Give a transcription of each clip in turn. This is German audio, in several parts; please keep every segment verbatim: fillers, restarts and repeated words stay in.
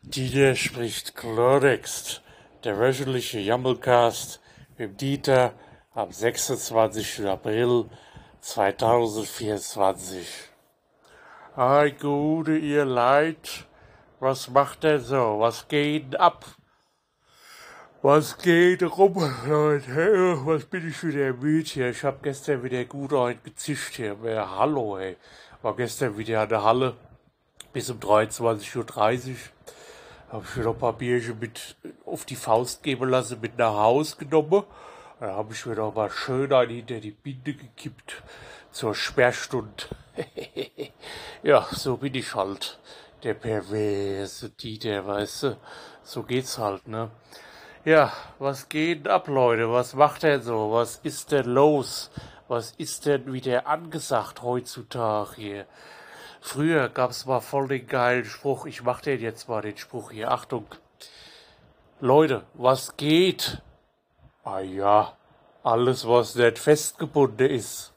Dieter spricht Klartext, der wöchentliche Jammelcast mit Dieter am sechsundzwanzigsten April zweitausendvierundzwanzig. Hi, gute ihr Leid, was macht denn so, was geht ab? Was geht rum, Leute? Was bin ich wieder müde hier? Ich hab gestern wieder gut einen gezischt hier. Ja, hallo, ey. War gestern wieder an der Halle bis um dreiundzwanzig Uhr dreißig. Habe ich mir noch ein paar Bierchen mit auf die Faust geben lassen, mit nach Haus genommen. Dann habe ich mir noch mal schön einen hinter die Binde gekippt zur Sperrstunde. Ja, so bin ich halt. Der perverse Dieter, weißt du. So geht's halt, ne? Ja, was geht denn ab, Leute? Was macht er so? Was ist denn los? Was ist denn wieder angesagt heutzutage hier? Früher gab's mal voll den geilen Spruch. Ich mach den jetzt mal, den Spruch hier. Achtung. Leute, was geht? Ah ja, alles, was nicht festgebunden ist.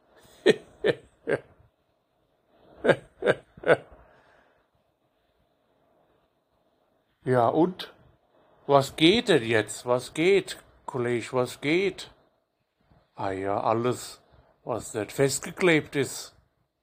Ja, und? Was geht denn jetzt? Was geht, Kollege, was geht? Ah ja, alles, was nicht festgeklebt ist.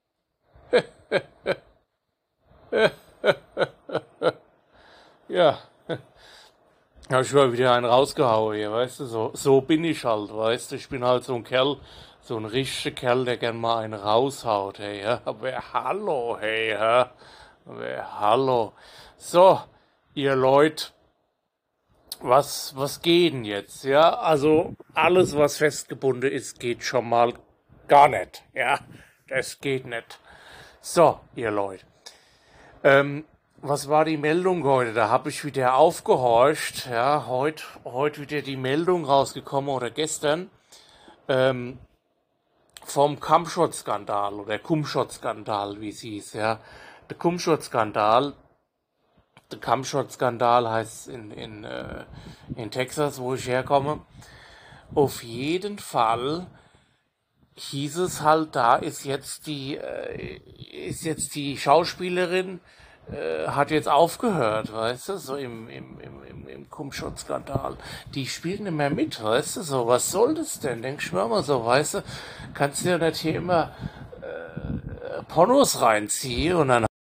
Ja, hab ich mal wieder einen rausgehauen hier, weißt du, so, so bin ich halt, weißt du, ich bin halt so ein Kerl, so ein richtiger Kerl, der gern mal einen raushaut, hey, ja, aber hallo, hey, ja, aber hallo. So, ihr Leute, was, was geht denn jetzt, ja, also, alles, was festgebunden ist, geht schon mal gar nicht, ja, das geht nicht. So, ihr Leute, ähm, was war die Meldung heute? Da habe ich wieder aufgehorcht. Ja, heute heut wieder die Meldung rausgekommen oder gestern ähm, vom Cumshot-Skandal oder Cumshot-Skandal, wie es hieß. Ja, der Cumshot-Skandal. Der Cumshot-Skandal heißt in in äh, in Texas, wo ich herkomme. Auf jeden Fall hieß es halt, da ist jetzt die äh, ist jetzt die Schauspielerin äh, hat jetzt aufgehört, weißt du, so im, im, im, im, im Cum-Shot-Skandal. Die spielen nicht mehr mit, weißt du, so, was soll das denn? Denk ich mir mal so, weißt du, kannst du ja nicht hier immer äh, Pornos reinziehen und dann.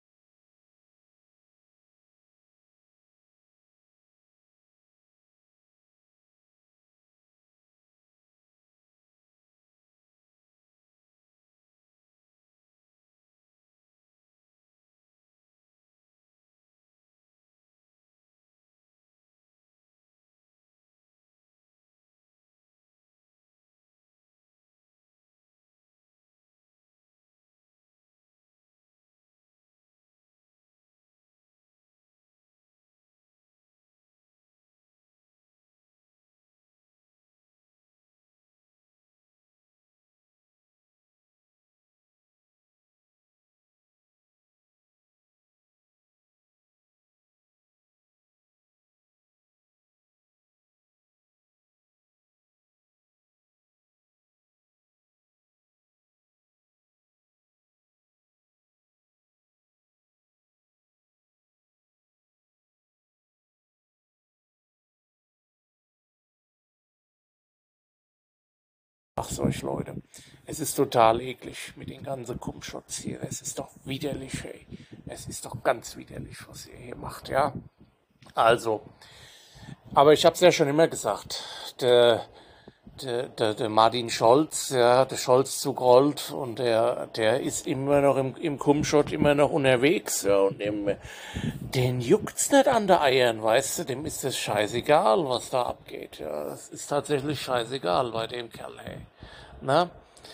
Ach, solch Leute. Es ist total eklig mit den ganzen Cum-Shots hier. Es ist doch widerlich, ey. Es ist doch ganz widerlich, was ihr hier macht, ja. Also, aber ich habe es ja schon immer gesagt. Der, der, der, der Martin Scholz, ja, der Scholzzug rollt und der, der ist immer noch im, im Cum-Shot immer noch unterwegs, ja, und dem, den juckt's nicht an der Eiern, weißt du, dem ist das scheißegal, was da abgeht, ja, das ist tatsächlich scheißegal bei dem Kerl, ey, na,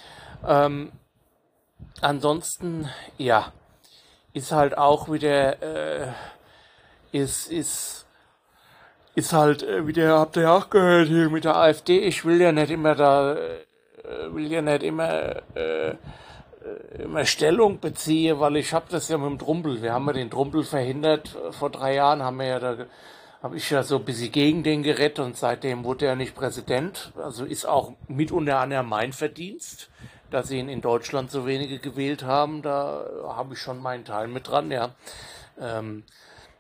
ähm, ansonsten, ja, ist halt auch wieder, äh, ist, ist, ist halt äh, wieder, habt ihr ja auch gehört hier mit der AfD, ich will ja nicht immer da, äh, will ja nicht immer, äh, immer Stellung beziehen, weil ich habe das ja mit dem Trumpel, wir haben ja den Trumpel verhindert, äh, vor drei Jahren haben wir ja da, habe ich ja so ein bisschen gegen den gerettet und seitdem wurde er nicht Präsident, also ist auch mit unter anderem mein Verdienst, dass sie ihn in Deutschland so wenige gewählt haben, da habe ich schon meinen Teil mit dran, ja. Ähm,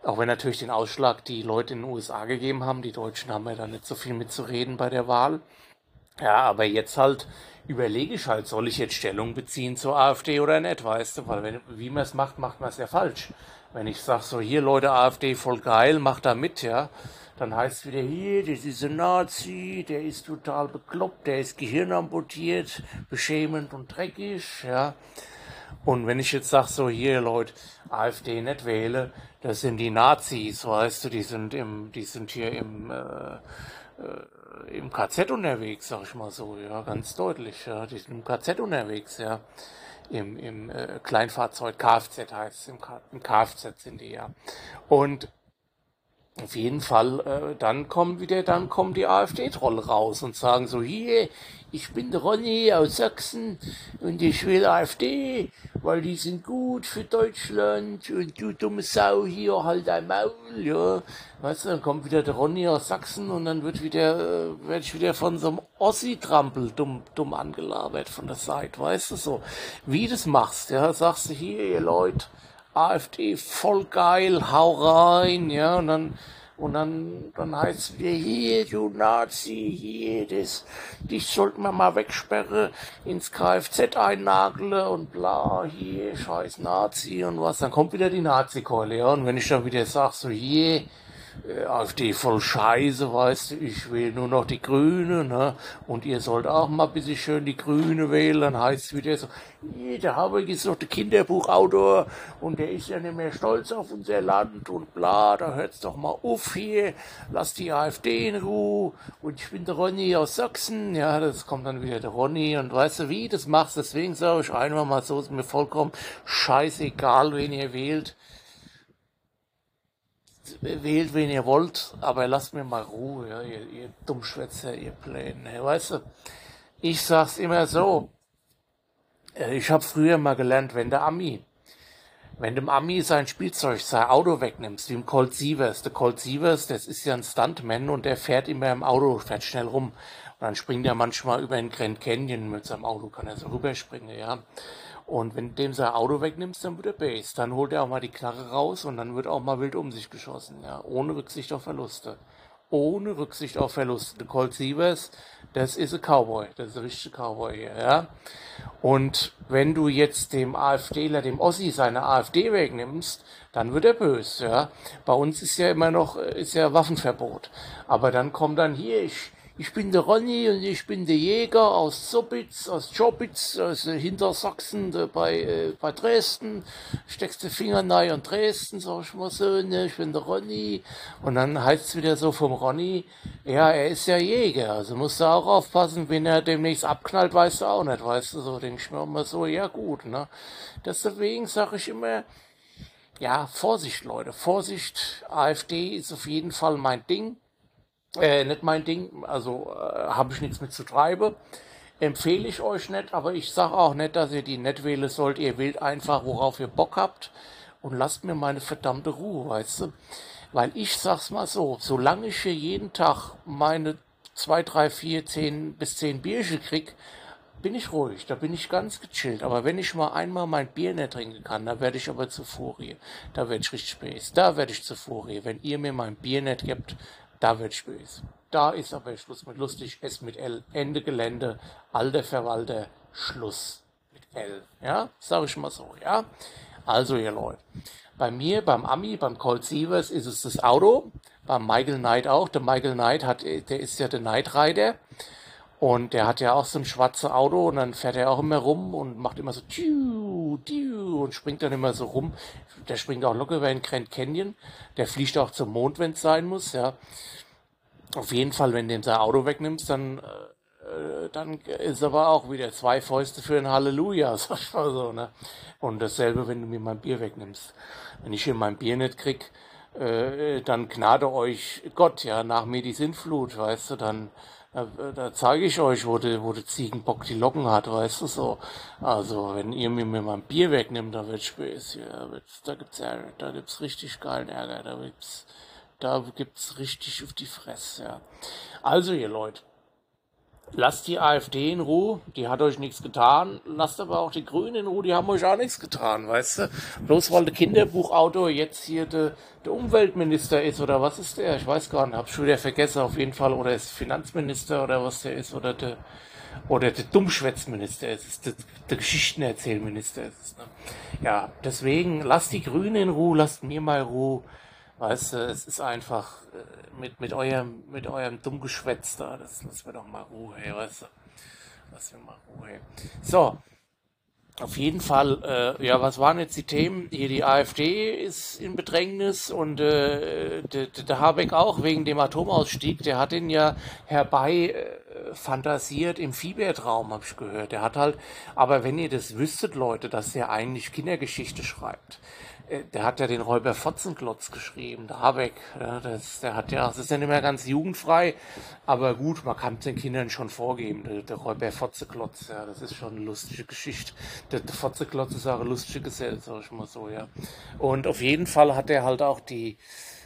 Auch wenn natürlich den Ausschlag die Leute in den U S A gegeben haben. Die Deutschen haben ja da nicht so viel mitzureden bei der Wahl. Ja, aber jetzt halt überlege ich halt, soll ich jetzt Stellung beziehen zur AfD oder nicht, weißt du? Weil wenn, wie man es macht, macht man es ja falsch. Wenn ich sag so, hier Leute, AfD voll geil, macht da mit, ja, dann heißt es wieder, hier, das ist ein Nazi, der ist total bekloppt, der ist gehirnamputiert, beschämend und dreckig, ja. Und wenn ich jetzt sag so, hier Leute, AfD nicht wähle, das sind die Nazis, weißt du, die sind im, die sind hier im, äh, im K Z unterwegs, sag ich mal so, ja, ganz deutlich, ja, die sind im K Z unterwegs, ja, im, im äh, Kleinfahrzeug, Kfz heißt es, im, K im Kfz sind die, ja. Und auf jeden Fall, äh, dann kommen wieder, dann kommen die AfD-Trolle raus und sagen so, hier, ich bin der Ronny aus Sachsen und ich will AfD, weil die sind gut für Deutschland und du dumme Sau hier, halt dein Maul, ja. Weißt du, dann kommt wieder der Ronny aus Sachsen und dann wird wieder, äh, werde ich wieder von so einem Ossi-Trampel dumm, dumm angelabert von der Seite, weißt du, so. Wie du das machst, ja, sagst du hier, ihr Leute, AfD voll geil, hau rein, ja, und dann, und dann, dann heißt es wieder, hier, du Nazi, hier, das, dich sollten wir mal wegsperren, ins Kfz einnageln und bla, hier, scheiß Nazi und was, dann kommt wieder die Nazi-Keule, ja, und wenn ich dann wieder sag, so, hier, äh, AfD voll Scheiße, weißt du, ich wähle nur noch die Grüne, ne? Und ihr sollt auch mal ein bisschen schön die Grüne wählen, dann heißt es wieder so, "Ih, der Habeck ist doch der Kinderbuchautor und der ist ja nicht mehr stolz auf unser Land und bla, da hört's doch mal auf hier, lass die AfD in Ruhe und ich bin der Ronny aus Sachsen, ja, das kommt dann wieder der Ronny und weißt du wie, das machst, deswegen sage ich einfach mal so, ist mir vollkommen scheißegal, wen ihr wählt, wählt, wen ihr wollt, aber lasst mir mal Ruhe, ja, ihr, ihr Dummschwätzer, ihr Pläne, weißt du. Ich sag's immer so, äh, ich habe früher mal gelernt, wenn der Ami, wenn dem Ami sein Spielzeug, sein Auto wegnimmst, wie im Colt Sievers, der Colt Sievers, das ist ja ein Stuntman und der fährt immer im Auto, fährt schnell rum. Und dann springt er manchmal über den Grand Canyon mit seinem Auto, kann er so rüberspringen, ja. Und wenn du dem sein Auto wegnimmst, dann wird er Base. Dann holt er auch mal die Knarre raus und dann wird auch mal wild um sich geschossen, ja. Ohne Rücksicht auf Verluste. Ohne Rücksicht auf Verluste. Der Colt Sievers, das ist ein Cowboy. Das ist ein richtiger Cowboy hier, ja. Und wenn du jetzt dem AfDler, dem Ossi seine AfD wegnimmst, dann wird er böse, ja. Bei uns ist ja immer noch, äh, ist ja Waffenverbot. Aber dann kommt dann hier, ich, ich bin der Ronny und ich bin der Jäger aus Zobitz, aus Chobitz, aus äh, Hintersachsen, da bei, äh, bei Dresden. Steckst den Finger nahe an Dresden, sag ich mal so, ne, ich bin der Ronny. Und dann heißt es wieder so vom Ronny, ja, er ist ja Jäger, also musst du auch aufpassen, wenn er demnächst abknallt, weißt du auch nicht, weißt du, so denke ich mir immer so, ja gut, ne. Deswegen sage ich immer, ja, Vorsicht, Leute, Vorsicht, AfD ist auf jeden Fall mein Ding. Äh, nicht mein Ding, also äh, habe ich nichts mit zu treiben. Empfehle ich euch nicht, aber ich sage auch nicht, dass ihr die nicht wählen sollt. Ihr wählt einfach, worauf ihr Bock habt und lasst mir meine verdammte Ruhe, weißt du? Weil ich sag's mal so, solange ich hier jeden Tag meine zwei, drei, vier, zehn bis zehn Bierchen krieg, bin ich ruhig, da bin ich ganz gechillt. Aber wenn ich mal einmal mein Bier nicht trinken kann, da werde ich aber zu Furie. Da werde ich richtig böse. Da werde ich zu Furie. Wenn ihr mir mein Bier nicht gebt, da werde ich böse. Da ist aber Schluss mit lustig, es mit L. Ende Gelände, alter Verwalter, Schluss mit L. Ja, sag ich mal so, ja. Also ihr Leute, bei mir, beim Ami, beim Colt Sievers ist es das Auto, beim Michael Knight auch. Der Michael Knight hat, der ist ja der Knight Rider. Und der hat ja auch so ein schwarzes Auto und dann fährt er auch immer rum und macht immer so tiu, tiu und springt dann immer so rum. Der springt auch locker über den Grand Canyon. Der fliegt auch zum Mond, wenn es sein muss, ja. Auf jeden Fall, wenn du ihm sein Auto wegnimmst, dann, äh, dann ist aber auch wieder zwei Fäuste für ein Halleluja, sag ich mal so, ne. Und dasselbe, wenn du mir mein Bier wegnimmst. Wenn ich hier mein Bier nicht krieg, äh, dann gnade euch Gott, ja, nach mir die Sintflut, weißt du, dann Da, da zeige ich euch, wo der wo der Ziegenbock die Locken hat, weißt du so. Also, wenn ihr mir, mir mein Bier wegnimmt, da wird Späß. Ja, wird's, da gibt's Ärger, da gibt's richtig geilen Ärger, da gibt's, da gibt's richtig auf die Fresse, ja. Also, ihr Leute, Lasst die AfD in Ruhe, die hat euch nichts getan. Lasst aber auch die Grünen in Ruhe, die haben euch auch nichts getan, weißt du? Bloß weil der Kinderbuchautor jetzt hier der, der Umweltminister ist oder was ist der? Ich weiß gar nicht, hab's schon wieder vergessen auf jeden Fall. Oder ist Finanzminister oder was der ist oder der oder der Dummschwätzminister ist es, der, der Geschichtenerzählminister ist es. Ne? Ja, deswegen lasst die Grünen in Ruhe, lasst mir mal Ruhe. Weißt du, es ist einfach äh, mit, mit eurem, mit eurem Dummgeschwätz da, das lassen wir doch mal Ruhe, hey, weißt du. Lassen wir mal Ruhe, hey. So, auf jeden Fall, äh, ja, was waren jetzt die Themen? Hier die AfD ist in Bedrängnis und äh, der, der Habeck auch wegen dem Atomausstieg. Der hat ihn ja herbei äh, fantasiert im Fiebertraum, habe ich gehört. Der hat halt, aber wenn ihr das wüsstet, Leute, dass der eigentlich Kindergeschichte schreibt. Äh, Der hat ja den Räuber Fotzenklotz geschrieben, der Habeck. Ja, das, der hat ja, das ist ja nicht mehr ganz jugendfrei, aber gut, man kann es den Kindern schon vorgeben. Der, der Räuber Fotzenklotz, ja, das ist schon eine lustige Geschichte. Der, der Fotzenklotz ist auch eine lustige Gesell, sag ich mal so, ja. Und auf jeden Fall hat er halt auch die,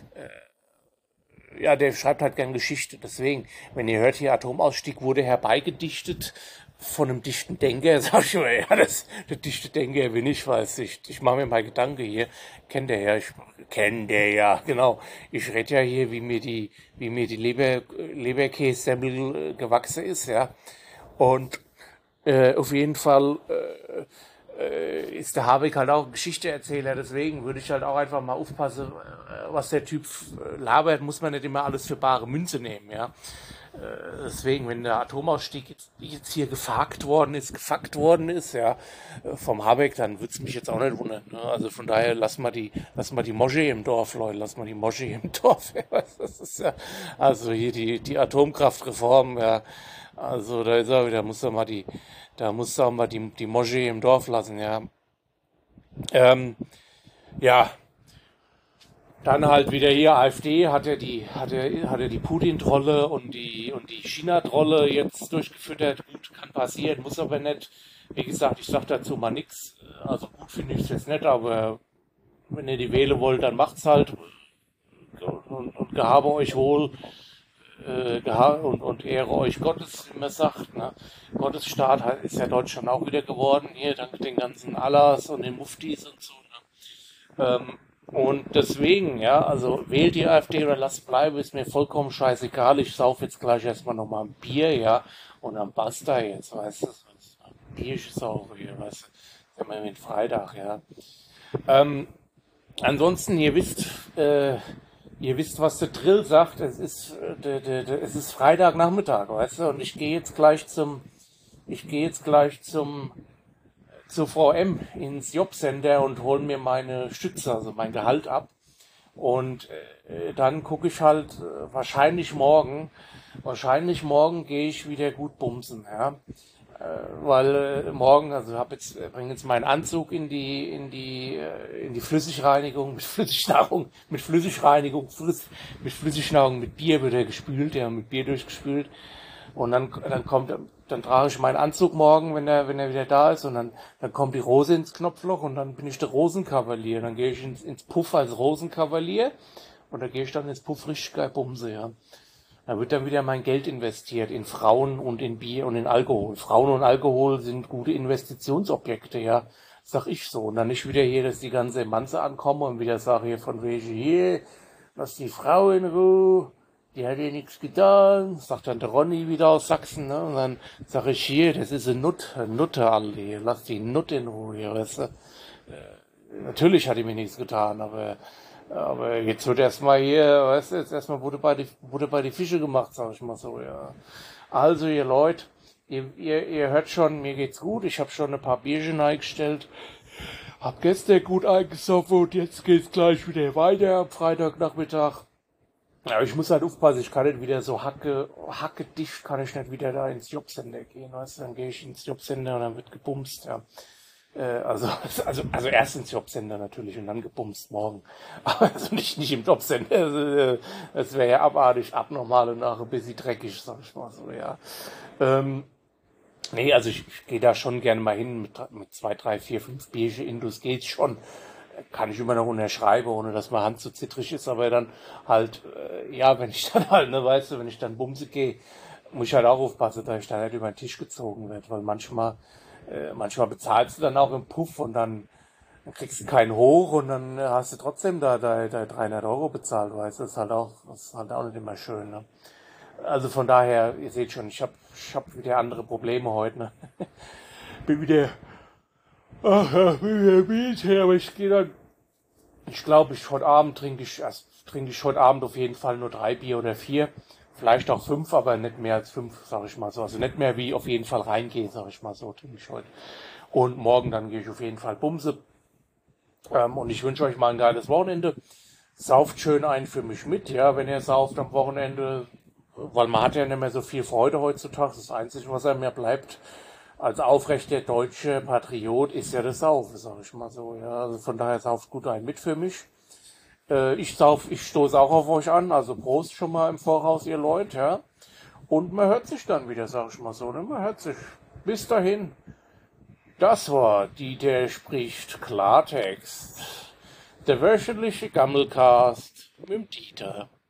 ja, der schreibt halt gern Geschichte. Deswegen, wenn ihr hört, hier Atomausstieg wurde herbeigedichtet von einem dichten Denker, sag ich mal, ja, das, der dichte Denker bin ich, weiß ich. Ich mache mir mal Gedanken hier. Kennt der ja, ich kennt der ja, genau. Ich rede ja hier, wie mir die, wie mir die Leber, Leberkässemmel äh, gewachsen ist, ja. Und äh, auf jeden Fall äh, äh, ist der Habeck halt auch ein Geschichteerzähler, deswegen würde ich halt auch einfach mal aufpassen, äh, was der Typ äh, labert, muss man nicht immer alles für bare Münze nehmen, ja. Äh, deswegen, wenn der Atomausstieg jetzt, jetzt hier gefakt worden ist, gefackt worden ist, ja, äh, vom Habeck, dann würde es mich jetzt auch nicht wundern. Ne? Also von daher lass mal die, lass mal die Moschee im Dorf, Leute, lass mal die Moschee im Dorf. Ja, das ist ja, also hier die, die Atomkraftreform, ja, also da ist er wieder, muss er mal die, da muss er auch mal die, die Moschee im Dorf lassen, ja. Ähm, ja, dann halt wieder hier AfD hat er die, hat er, hat er die Putin-Trolle und die, und die China-Trolle jetzt durchgefüttert. Gut, kann passieren, muss aber nicht. Wie gesagt, ich sag dazu mal nix. Also gut finde ich es jetzt nicht, aber wenn ihr die wählen wollt, dann macht's halt. Und, und gehabe euch wohl äh, geha und, und Ehre euch Gottes, wie man sagt. Ne? Gottesstaat hat- ist ja Deutschland auch wieder geworden, hier dank den ganzen Allahs und den Muftis und so. Ne? Ähm, und deswegen, ja, also wählt die AfD oder lasst bleiben, ist mir vollkommen scheißegal. Ich sauf jetzt gleich erstmal nochmal ein Bier, ja, und dann basta jetzt, weißt du, ein Bierchen saufen hier, weißt du, ist ja mal mit Freitag, ja. Ähm, Ansonsten, ihr wisst, äh, ihr wisst, was der Drill sagt. Es ist, äh, de, de, de, es ist Freitagnachmittag, weißt du, und ich gehe jetzt gleich zum, ich gehe jetzt gleich zum, zur Frau M ins Jobcenter und hol mir meine Stütze, also mein Gehalt ab. Und äh, dann gucke ich halt äh, wahrscheinlich morgen, wahrscheinlich morgen gehe ich wieder gut bumsen, ja. Weil äh, morgen, also hab jetzt, äh, bringe jetzt meinen Anzug in die, in die, äh, in die Flüssigreinigung, mit Flüssignahrung, mit Flüssigreinigung, Flüss, mit Flüssignahrung, mit Bier wird er gespült, ja, mit Bier durchgespült. Und dann, dann kommt, dann trage ich meinen Anzug morgen, wenn er, wenn er wieder da ist, und dann, dann kommt die Rose ins Knopfloch und dann bin ich der Rosenkavalier. Dann gehe ich ins, ins Puff als Rosenkavalier und da gehe ich dann ins Puff richtig geil bumse, ja. Da wird dann wieder mein Geld investiert in Frauen und in Bier und in Alkohol. Frauen und Alkohol sind gute Investitionsobjekte, ja, sag ich so. Und dann nicht wieder hier, dass die ganze Manze ankommen und wieder sage hier von wegen, hier, lass die Frau in Ruhe, die hat dir nichts getan, sagt dann der Ronny wieder aus Sachsen, ne? Und dann sag ich hier, das ist eine Nut, eine Nutte, alle hier, lass die Nutte in Ruhe, hier, weißt du. Natürlich hat die mir nichts getan, aber aber jetzt wird erstmal hier, weißt du, jetzt erstmal wurde bei die, wurde bei die Fische gemacht, sag ich mal so, ja. Also, ihr Leute, ihr, ihr, ihr hört schon, mir geht's gut. Ich habe schon ein paar Bierchen eingestellt. Hab gestern gut eingesoffen und jetzt geht's gleich wieder weiter am Freitagnachmittag. Ja, ich muss halt aufpassen, ich kann nicht wieder so hacke, hacke dicht, kann ich nicht wieder da ins Jobcenter gehen, weißt du, dann gehe ich ins Jobcenter und dann wird gebumst, ja. Äh, also, also, also erst ins Jobcenter natürlich und dann gebumst morgen. Aber also nicht, nicht im Jobcenter. Also, äh, das wäre ja abartig, abnormal und nachher ein bisschen dreckig, sag ich mal so, ja. Ähm, nee, also ich, ich gehe da schon gerne mal hin mit, mit zwei, drei, vier, fünf Bierchen Indus geht's schon. Kann ich immer noch unterschreiben, ohne dass meine Hand so zittrig ist, aber dann halt, äh, ja, wenn ich dann halt, ne, weißt du, wenn ich dann bumse gehe, muss ich halt auch aufpassen, dass ich da nicht über den Tisch gezogen werde, weil manchmal, äh, manchmal bezahlst du dann auch im Puff und dann, dann kriegst du keinen hoch und dann äh, hast du trotzdem da, da, da dreihundert Euro bezahlt, weißt du, das ist halt auch, das ist halt auch nicht immer schön, ne? Also von daher, ihr seht schon, ich hab, ich hab wieder andere Probleme heute, ne? Bin wieder, ach ja, bin wieder müde, aber ich gehe dann, ich glaube, ich heute Abend trinke ich erst, trinke ich heute Abend auf jeden Fall nur drei Bier oder vier. Vielleicht auch fünf, aber nicht mehr als fünf, sag ich mal so. Also nicht mehr wie auf jeden Fall reingehen, sag ich mal so, trinke ich heute. Und morgen dann gehe ich auf jeden Fall bumse. Ähm, und ich wünsche euch mal ein geiles Wochenende. Sauft schön ein für mich mit, ja, wenn ihr sauft am Wochenende. Weil man hat ja nicht mehr so viel Freude heutzutage. Das Einzige, was einem mehr bleibt als aufrechter deutscher Patriot, ist ja das Saufen, sag ich mal so. Ja, also von daher sauft gut ein mit für mich. Äh, ich sauf, ich stoße auch auf euch an, also Prost schon mal im Voraus, ihr Leute, ja. Und man hört sich dann wieder, sag ich mal so, ne? Man hört sich. Bis dahin. Das war Dieter spricht Klartext. Der wöchentliche Gammelcast mit dem Dieter.